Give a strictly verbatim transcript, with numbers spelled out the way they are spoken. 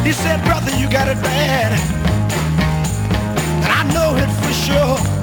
He said, brother, you got it bad. And I know it for sure.